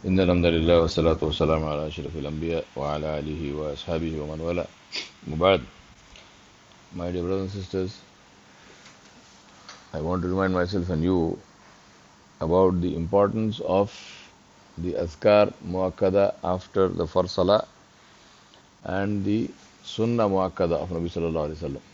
إن الحمد لله والصلاة والسلام على أشرف الأنبياء وعلى آله وأصحابه ومن والاه. Mubad, my dear brothers and sisters, I want to remind myself and you about the importance of the Azkar Muakkada after the Fard Salah and the Sunnah Muakkada of Nabi Sallallahu Alaihi Wasallam.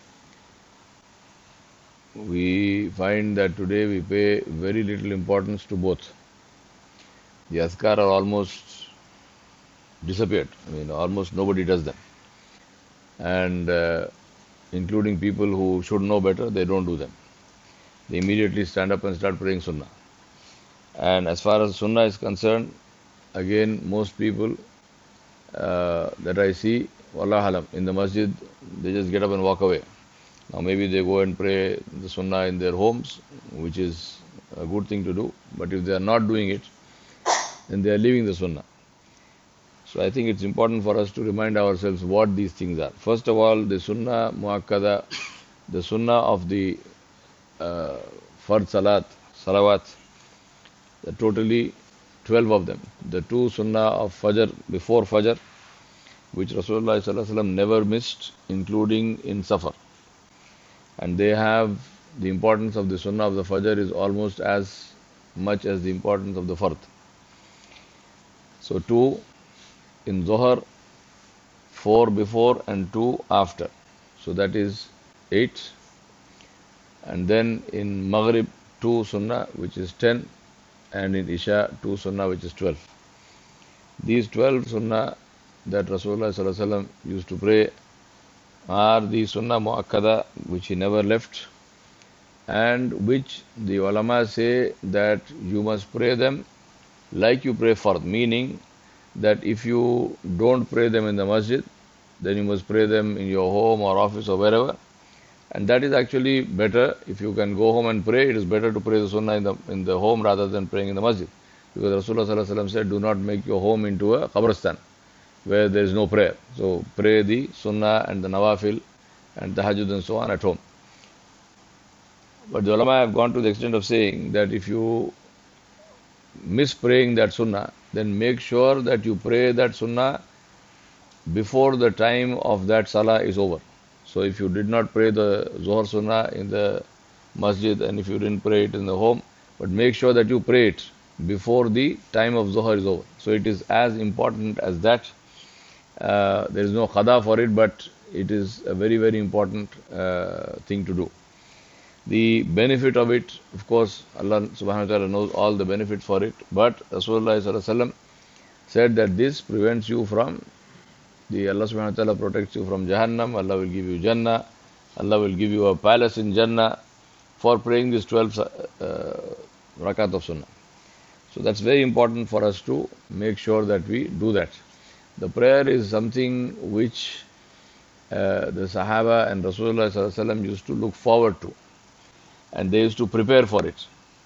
We find that today we pay very little importance to both. The Azkar are almost disappeared. Almost nobody does them. And including people who should know better, they don't do them. They immediately stand up and start praying Sunnah. And as far as Sunnah is concerned, again, most people that I see, Wallah alam, in the masjid, they just get up and walk away. Now maybe they go and pray the Sunnah in their homes, which is a good thing to do. But if they are not doing it, then they are leaving the Sunnah. So I think it's important for us to remind ourselves what these things are. First of all, the Sunnah Muakkada, the Sunnah of the Fard Salat, Salawat, the totally 12 of them. The two Sunnah of Fajr, before Fajr, which Rasulullah Sallallahu Alaihi Wasallam never missed, including in Safar. And they have the importance of the Sunnah of the Fajr is almost as much as the importance of the Fard. So two in Zohar, 4 before and 2 after. So that is 8. And then in Maghrib, 2 Sunnah, which is 10. And in Isha, 2 Sunnah, which is 12. These 12 Sunnah that Rasulullah Sallallahu Alaihi Wasallam used to pray are the Sunnah Muakkada, which he never left, and which the ulama say that you must pray them like you pray Fard, meaning that if you don't pray them in the masjid, then you must pray them in your home or office or wherever. And that is actually better. If you can go home and pray, it is better to pray the Sunnah in the home rather than praying in the masjid. Because Rasulullah Sallallahu Alaihi Wasallam said, do not make your home into a qabristan where there is no prayer. So pray the Sunnah and the Nawafil and the Tahajjud and so on at home. But the ulama have gone to the extent of saying that if you miss praying that Sunnah, then make sure that you pray that Sunnah before the time of that Salah is over. So if you did not pray the Zohar Sunnah in the masjid and if you didn't pray it in the home, but make sure that you pray it before the time of Zohar is over. So it is as important as that. There is no qada for it, but it is a very, very important thing to do. The benefit of it, of course, Allah subhanahu wa ta'ala knows all the benefit for it, but Rasulullah sallallahu alaihi wasallam said that this prevents you from Allah subhanahu wa ta'ala protects you from Jahannam, Allah will give you Jannah, Allah will give you a palace in Jannah for praying these 12 rakat of Sunnah. So that's very important for us to make sure that we do that. The prayer is something which the Sahaba and Rasulullah sallallahu alaihi wasallam used to look forward to, and they used to prepare for it.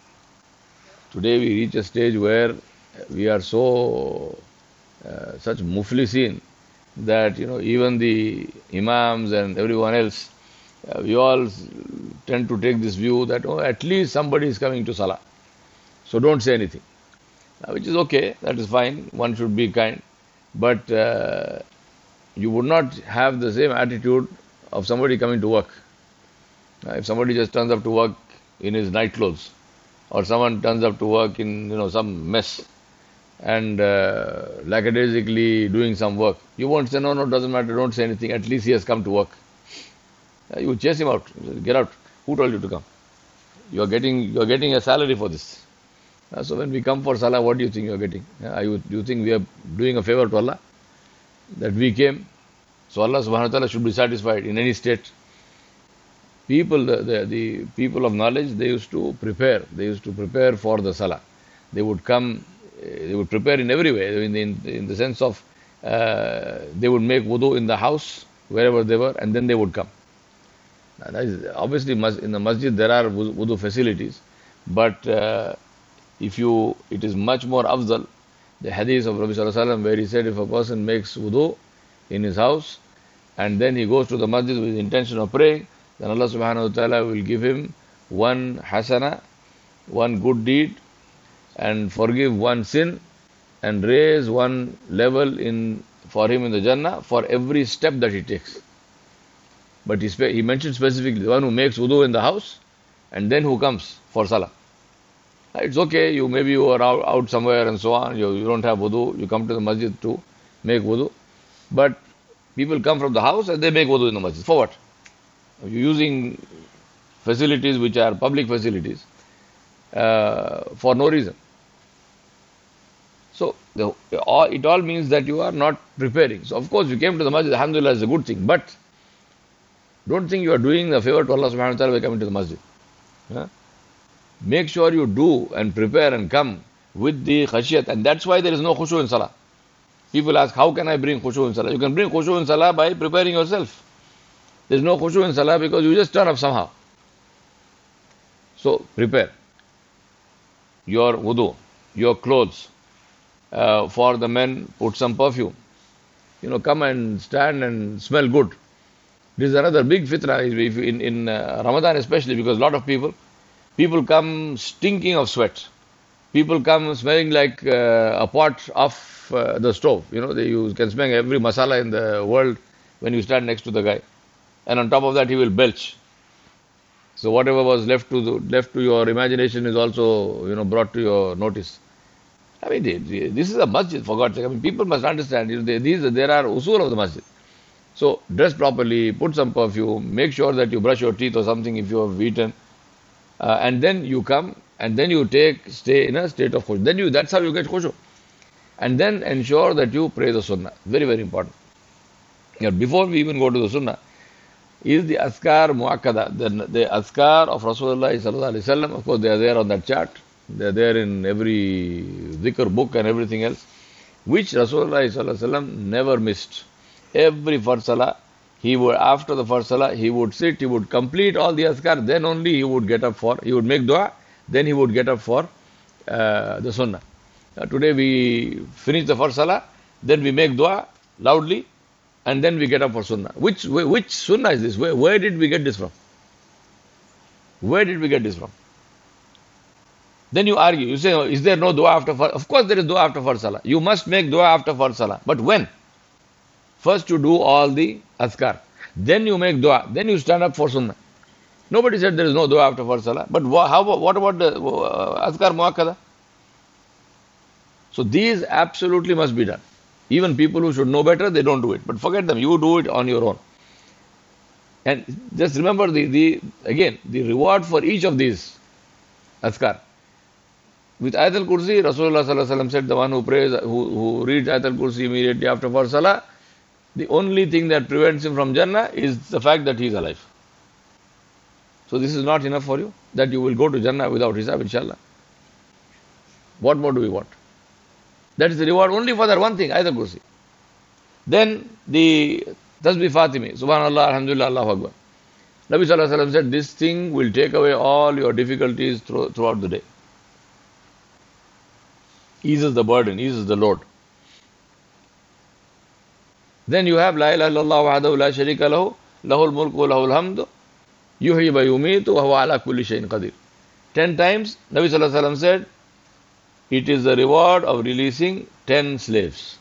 Today we reach a stage where we are so such muflisin that even the imams and everyone else, we all tend to take this view that at least somebody is coming to Salah, so don't say anything, which is okay, that is fine, one should be kind, but you would not have the same attitude of somebody coming to work. If somebody just turns up to work in his night clothes, or someone turns up to work in some mess and lackadaisically doing some work, you won't say, no, doesn't matter, don't say anything, at least he has come to work. You chase him out, get out. Who told you to come? You are getting a salary for this. So when we come for Salah, what do you think you are getting? Do you think we are doing a favor to Allah? That we came? So Allah subhanahu wa ta'ala should be satisfied in any state. People, the people of knowledge, they used to prepare. They used to prepare for the Salah. They would come, they would prepare in every way, in the sense of they would make wudu in the house, wherever they were, and then they would come. Now, that is, obviously, in the masjid there are wudu facilities, but it is much more afdal, the hadith of Rabbi Sallallahu Alaihi Wasallam, where he said if a person makes wudu in his house and then he goes to the masjid with the intention of praying, then Allah subhanahu wa ta'ala will give him one hasana, one good deed, and forgive one sin, and raise one level in for him in the Jannah for every step that he takes. But he mentioned specifically the one who makes wudu in the house and then who comes for salah. It's okay, maybe you are out somewhere and so on, you don't have wudu, you come to the masjid to make wudu. But people come from the house and they make wudu in the masjid. For what? You're using facilities which are public facilities for no reason. So it all means that you are not preparing. So of course you came to the masjid, alhamdulillah, is a good thing. But don't think you are doing a favor to Allah subhanahu wa ta'ala by coming to the masjid. Yeah? Make sure you do and prepare and come with the khashiyat. And that's why there is no khushu in salah. People ask, how can I bring khushu in salah? You can bring khushu in salah by preparing yourself. There is no khushu in salah because you just turn up somehow. So prepare your wudu, your clothes. For the men, put some perfume. Come and stand and smell good. This is another big fitna in Ramadan especially, because a lot of people come stinking of sweat. People come smelling like a pot off the stove. You can smell every masala in the world when you stand next to the guy. And on top of that, he will belch. So whatever was left to your imagination is also brought to your notice. I mean, this is a masjid, for God's sake. I mean, people must understand. There are usul of the masjid. So dress properly, put some perfume, make sure that you brush your teeth or something if you have eaten, and then you come and then you stay in a state of khushu. That's how you get khushu. And then ensure that you pray the sunnah. Very, very important. Before we even go to the sunnah, is the askar muakkada, the askar of Rasulullah sallallahu alaihi wasallam. Of course, they are there on that chart. They are there in every dhikr book and everything else, which Rasulullah sallallahu alaihi wasallam never missed. Every first salah, after the first salah, he would sit, he would complete all the askar, then only he would get up he would make dua, then he would get up for the sunnah. Today we finish the first salah, then we make dua loudly, and then we get up for sunnah. Which sunnah is this? Where did we get this from? Where did we get this from? Then you argue. You say, is there no dua after first? Of course there is dua after first salah. You must make dua after first salah. But when? First you do all the azkar. Then you make dua. Then you stand up for sunnah. Nobody said there is no dua after first salah. But what about the azkar muakkada? So these absolutely must be done. Even people who should know better, they don't do it. But forget them. You do it on your own. And just remember again, the reward for each of these azkar. With Ayatul Kursi, Rasulullah sallallahu alaihi wasallam said, the one who prays, who reads Ayatul Kursi immediately after first salah, the only thing that prevents him from Jannah is the fact that he is alive. So this is not enough for you, that you will go to Jannah without hisab, inshallah. What more do we want? That is the reward only for that one thing, Ayatul Kursi. Then the Tasbih Fatimi, Subhanallah, Alhamdulillah, Allahu Akbar. Nabi sallallahu alaihi wasallam said, this thing will take away all your difficulties throughout the day. Eases the burden, eases the load. Then you have La ilaha illallah wahdahu la sharika lahu, lahul mulku wa lahul hamdu, yuhyi wa yumitu wa huwa ala kulli shay'in qadir. 10 times, Nabi sallallahu alaihi wasallam said, it is the reward of releasing 10 slaves.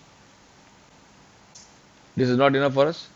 This is not enough for us.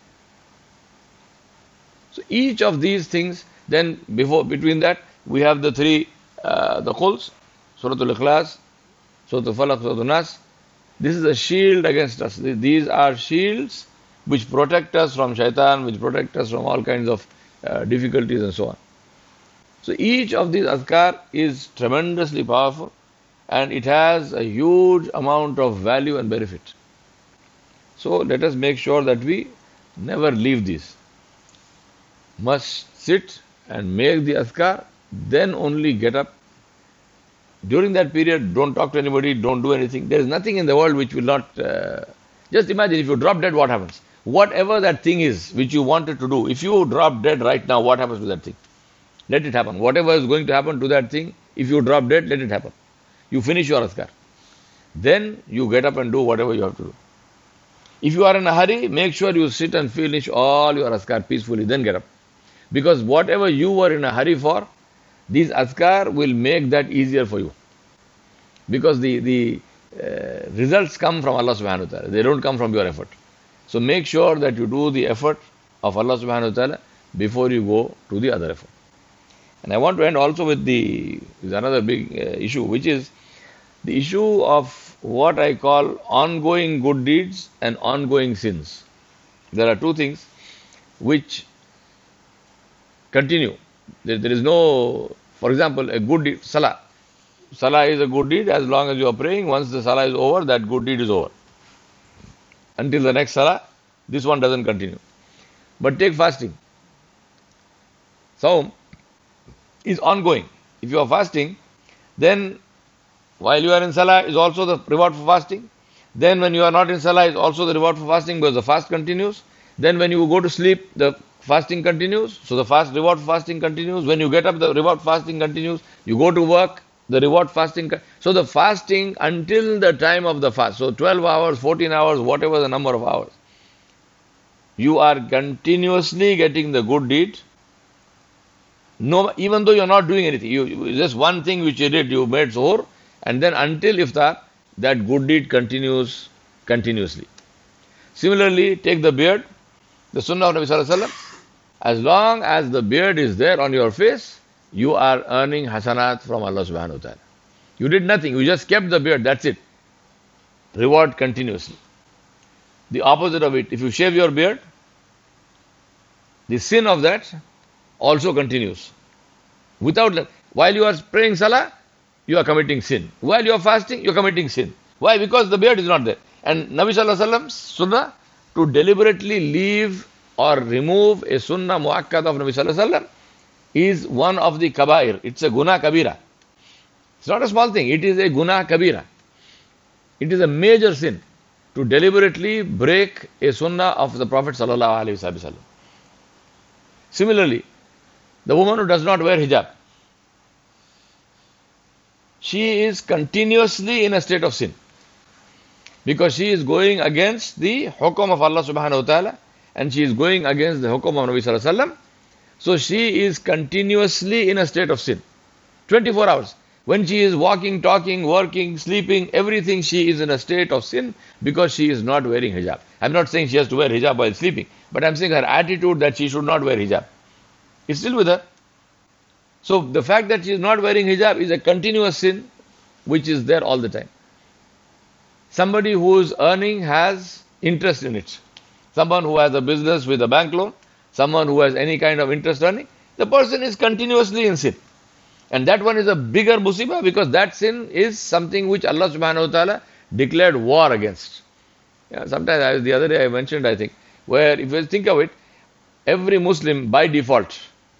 So each of these things, then between that, we have the three, the Quls, Surah Al-Ikhlas, Surah Al-Falaq, Surah Al-Nas. This is a shield against us. These are shields which protect us from shaitan, which protect us from all kinds of difficulties and so on. So each of these azkar is tremendously powerful and it has a huge amount of value and benefit. So let us make sure that we never leave these. Must sit and make the azkar, then only get up. During that period, don't talk to anybody, don't do anything. There is nothing in the world which will not... just imagine if you drop dead, what happens? Whatever that thing is which you wanted to do, if you drop dead right now, what happens to that thing? Let it happen. Whatever is going to happen to that thing, if you drop dead, let it happen. You finish your azkar. Then you get up and do whatever you have to do. If you are in a hurry, make sure you sit and finish all your azkar peacefully, then get up. Because whatever you were in a hurry for, these azkar will make that easier for you. Because the results come from Allah subhanahu wa ta'ala. They don't come from your effort. So make sure that you do the effort of Allah subhanahu wa ta'ala before you go to the other effort. And I want to end also with another big issue, which is the issue of what I call ongoing good deeds and ongoing sins. There are two things which continue. There is no, for example, a good deed, salah. Salah is a good deed as long as you are praying. Once the salah is over, that good deed is over. Until the next salah, this one doesn't continue. But take fasting. Saum is ongoing. If you are fasting, then while you are in salah is also the reward for fasting. Then when you are not in salah is also the reward for fasting because the fast continues. Then when you go to sleep, the fasting continues. So the reward for fasting continues. When you get up, the reward fasting continues. You go to work, the reward fasting. So the fasting until the time of the fast. So 12 hours, 14 hours, whatever the number of hours. You are continuously getting the good deed. No, even though you are not doing anything. Just one thing which you did, you made suhoor. And then until iftar, that good deed continues continuously. Similarly, take the beard. The sunnah of Nabi Sallallahu Alaihi Wasallam. As long as the beard is there on your face, you are earning hasanat from Allah subhanahu wa ta'ala. You did nothing, you just kept the beard, that's it. Reward continuously. The opposite of it, if you shave your beard, the sin of that also continues. While you are praying salah, you are committing sin. While you are fasting, you are committing sin. Why? Because the beard is not there. And Nabi Sallallahu Alaihi Wasallam's sunnah, to deliberately leave or remove a sunnah muakkad of Nabi Sallallahu Alaihi Wasallam is one of the kabair. It's a guna kabira. It's not a small thing. It is a guna kabira. It is a major sin to deliberately break a sunnah of the Prophet Sallallahu Alaihi Wasallam. Similarly, the woman who does not wear hijab, she is continuously in a state of sin. Because she is going against the hukum of Allah subhanahu wa ta'ala and she is going against the hukum of Nabi Sallallahu Alaihi Wasallam. So she is continuously in a state of sin. 24 hours. When she is walking, talking, working, sleeping, everything, she is in a state of sin because she is not wearing hijab. I'm not saying she has to wear hijab while sleeping, but I'm saying her attitude that she should not wear hijab is still with her. So the fact that she is not wearing hijab is a continuous sin which is there all the time. Somebody who is earning has interest in it. Someone who has a business with a bank loan, someone who has any kind of interest earning, the person is continuously in sin. And that one is a bigger musibah because that sin is something which Allah subhanahu wa ta'ala declared war against. Sometimes, the other day I mentioned, I think, where if you think of it, every Muslim by default,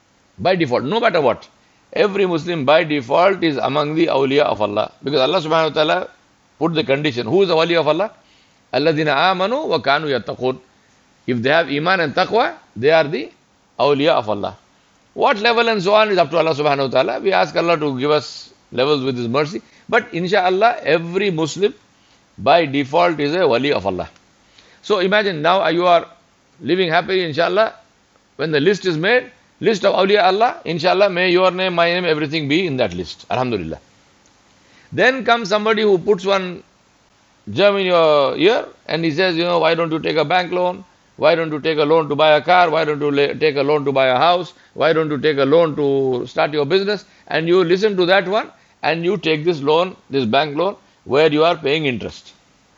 no matter what, every Muslim by default is among the awliya of Allah. Because Allah subhanahu wa ta'ala put the condition. Who is the wali of Allah? Alladhina amanu wa kanu yattaqun. If they have iman and taqwa, they are the awliya of Allah. What level and so on is up to Allah subhanahu wa ta'ala. We ask Allah to give us levels with His mercy. But inshaAllah, every Muslim by default is a wali of Allah. So imagine now you are living happily, inshaAllah. When the list is made, list of awliya Allah, inshaAllah, may your name, my name, everything be in that list. Alhamdulillah. Then comes somebody who puts one germ in your ear and he says, why don't you take a bank loan? Why don't you take a loan to buy a car? Why don't you take a loan to buy a house? Why don't you take a loan to start your business? And you listen to that one and you take this loan, this bank loan, where you are paying interest.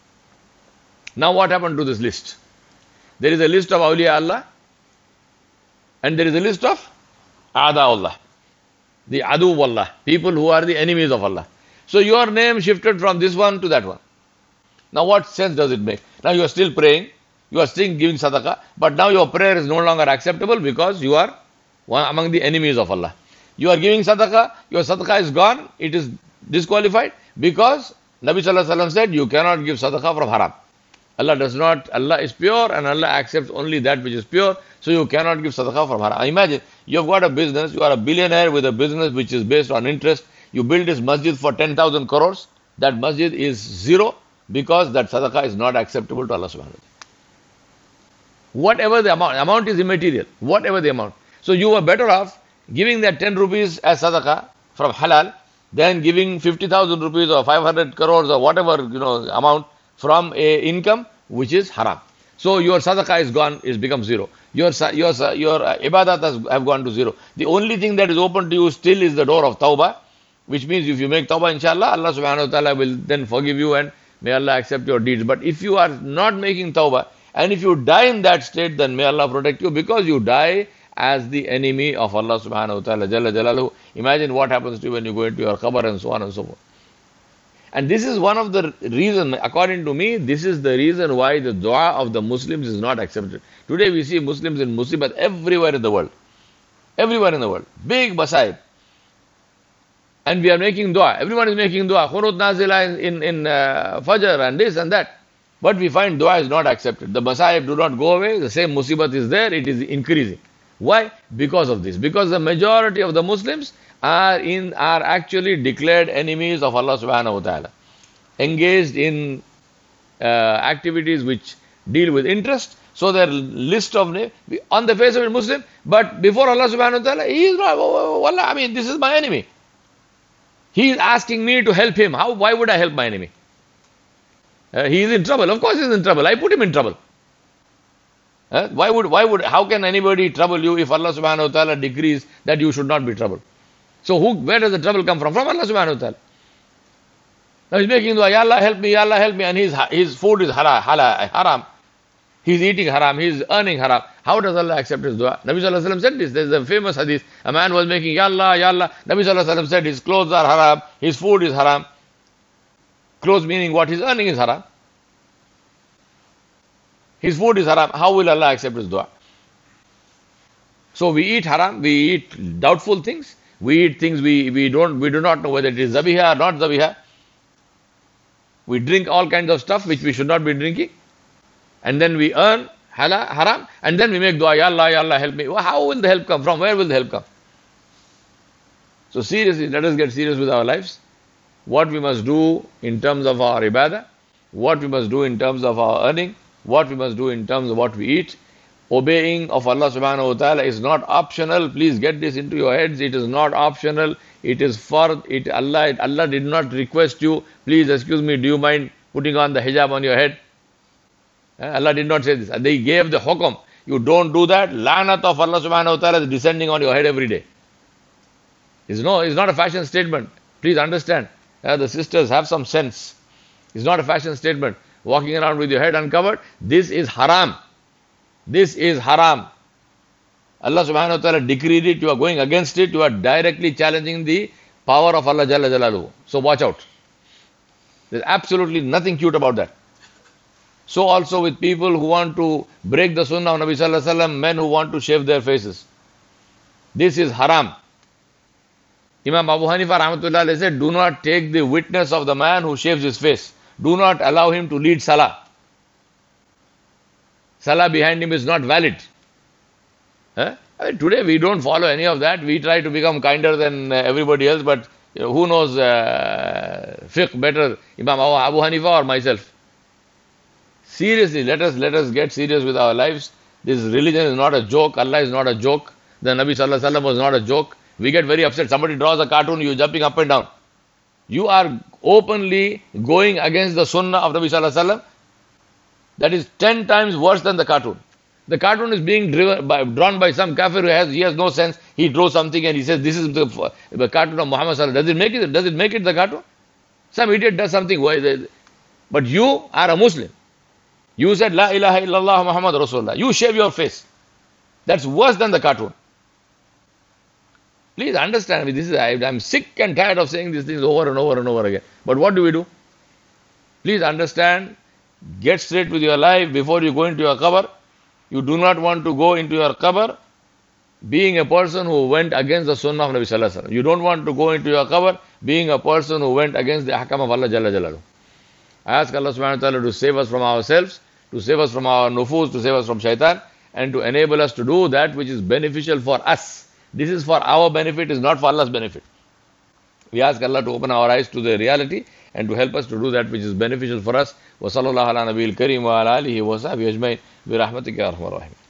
Now what happened to this list? There is a list of awliya Allah and there is a list of Aada Allah, the Adu Allah, people who are the enemies of Allah. So your name shifted from this one to that one. Now what sense does it make? Now you are still praying, you are still giving sadaqah, but now your prayer is no longer acceptable because you are one among the enemies of Allah. You are giving sadaqah, your sadaqah is gone, it is disqualified because Nabi Sallallahu Alaihi Wasallam said you cannot give sadaqah from haram. Allah is pure and Allah accepts only that which is pure, so you cannot give sadaqah from haram. Imagine, you have got a business, you are a billionaire with a business which is based on interest, you build this masjid for 10,000 crores, that masjid is zero because that sadaqah is not acceptable to Allah subhanahu wa ta'ala. Whatever the amount is immaterial, whatever the amount. So you were better off giving that 10 rupees as sadaqah from halal than giving 50,000 rupees or 500 crores or whatever amount from a income which is haram. So your sadaqah is gone, is become zero. Your ibadat have gone to zero. The only thing that is open to you still is the door of tawbah, which means if you make tawbah, inshallah, Allah subhanahu wa ta'ala will then forgive you and may Allah accept your deeds. But if you are not making tawbah and if you die in that state, then may Allah protect you, because you die as the enemy of Allah subhanahu wa ta'ala Jalla Jalaluhu. Imagine what happens to you when you go into your qabr and so on and so forth. And this is one of the reasons, according to me, this is the reason why the dua of the Muslims is not accepted. Today we see Muslims in musibat everywhere in the world. Everywhere in the world. Big masaib. And we are making dua. Everyone is making dua. Khurut nazila in Fajr and this and that. But we find dua is not accepted. The masaib do not go away. The same musibat is there. It is increasing. Why? Because of this. Because the majority of the Muslims are actually declared enemies of Allah subhanahu wa ta'ala. Engaged in activities which deal with interest. So their list of names, on the face of it Muslim, but before Allah subhanahu wa ta'ala, he is not, wallah, I mean, this is my enemy. He is asking me to help him. Why would I help my enemy? He is in trouble. Of course he is in trouble. I put him in trouble. How can anybody trouble you if Allah subhanahu wa ta'ala decrees that you should not be troubled? So where does the trouble come from? From Allah subhanahu wa ta'ala. Now he's making dua, Ya Allah help me, Ya Allah help me, and his food is haram. He's eating haram, he's earning haram. How does Allah accept his dua? Nabi sallallahu alayhi wa sallam said this. There's a famous hadith. A man was making Ya Allah, Ya Allah. Nabi sallallahu alayhi wa sallam said his clothes are haram, his food is haram. Clothes meaning what he's earning is haram. His food is haram. How will Allah accept his dua? So we eat haram, we eat doubtful things, we eat things we do not know whether it is zabiha or not zabiha. We drink all kinds of stuff which we should not be drinking. And then we earn haram, and then we make dua, Ya Allah, help me. Well, how will the help come from? Where will the help come? So seriously, let us get serious with our lives. What we must do in terms of our ibadah, what we must do in terms of our earning, what we must do in terms of what we eat. Obeying of Allah subhanahu wa ta'ala is not optional. Please get this into your heads. It is not optional. It is for it. Allah did not request you, please excuse me, do you mind putting on the hijab on your head? Allah did not say this. They gave the hukum. You don't do that. La'nat of Allah subhanahu wa ta'ala is descending on your head every day. It's not a fashion statement. Please understand. The sisters have some sense. It's not a fashion statement. Walking around with your head uncovered. This is haram. This is haram. Allah subhanahu wa ta'ala decreed it. You are going against it. You are directly challenging the power of Allah Jalla Jalaluhu. So watch out. There's absolutely nothing cute about that. So also with people who want to break the sunnah of Nabi sallallahu alaihi wasallam, men who want to shave their faces. This is haram. Imam Abu Hanifa rahmatullah alayhi said, do not take the witness of the man who shaves his face. Do not allow him to lead salah. Salah behind him is not valid. I mean, today we don't follow any of that. We try to become kinder than everybody else, but who knows fiqh better, Imam Abu Hanifa or myself? Seriously, let us get serious with our lives. This religion is not a joke. Allah is not a joke. The Nabi sallallahu alaihi wasallam was not a joke. We get very upset. Somebody draws a cartoon, you jumping up and down. You are openly going against the sunnah of Nabi sallallahu alaihi wasallam. That is 10 times worse than the cartoon. The cartoon is being drawn by some kafir he has no sense. He draws something and he says, this is the cartoon of Muhammad sallallahu alaihi wasallam. Does it make it the cartoon? Some idiot does something. But you are a Muslim. You said, La ilaha illallah Muhammad Rasulullah. You shave your face. That's worse than the cartoon. Please understand me. I'm sick and tired of saying these things over and over and over again. But what do? Please understand. Get straight with your life before you go into your qabr. You do not want to go into your qabr being a person who went against the sunnah of Nabi sallallahu alaihi wasallam. You don't want to go into your qabr being a person who went against the ahkam of Allah Jalla Jalaluhu. I ask Allah subhanahu wa ta'ala to save us from ourselves, to save us from our nufus, to save us from shaitan, and to enable us to do that which is beneficial for us. This is for our benefit, is not for Allah's benefit. We ask Allah to open our eyes to the reality and to help us to do that which is beneficial for us. Wa sallallahu ala nabiyil kareem wa ala alihi wa sahbihi ajmain bi rahmatika ya arhamar rahim.